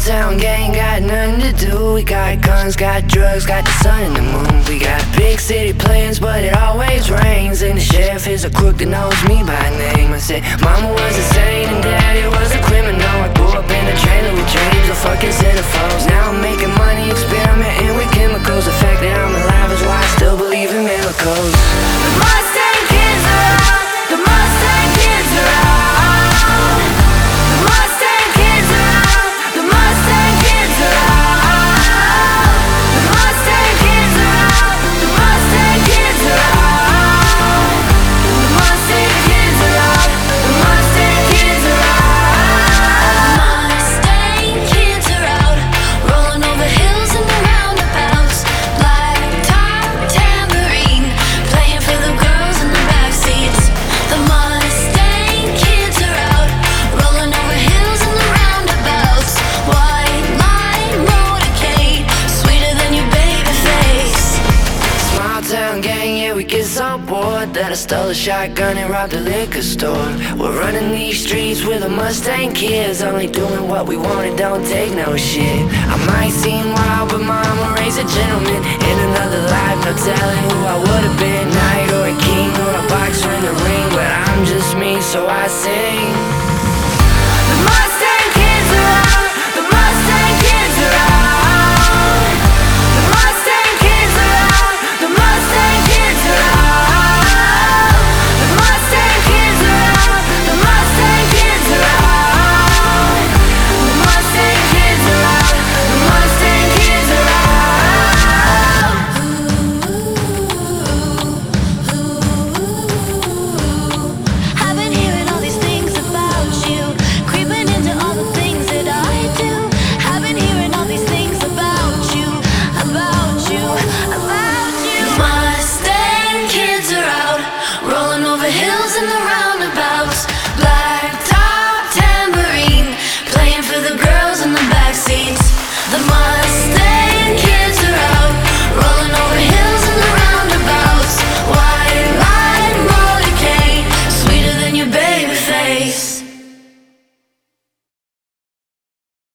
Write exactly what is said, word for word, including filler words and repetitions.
town gang, got nothing to do. We got guns, got drugs, got the sun and the moon. We got big city plans, but it always rains. And the sheriff is a crook that knows me by name. I said, mama was insane and daddy was a criminal. I grew up in a trailer with dreams of fucking centerfolds. Now I'm making money, experimenting with chemicals. The fact that I'm alive is why I still believe in miracles. The Mustang kids are out, the Mustang kids are out. The Mustang kids are out, the Mustang kids are out. The Mustang kids are out, the Mustang kids are out. The Mustang kids are out, the Mustang kids are out. Mustang kids are out, rolling over hills and the roundabouts. Black top tambourine, playing for the girls in the backseats. The Mustang kids are out, rolling over hills and the roundabouts. White line motorcade, sweeter than your baby face. Small town gang, yeah, we get so bored that I stole a shotgun and robbed a liquor store. We're running these streets with the Mustang kids, only doing what we want and don't take no shit. I might seem wild, but mama raised a gentleman. In another life, no telling who I would've been. Knight or a king or a boxer in the ring, but I'm just me, so I sing.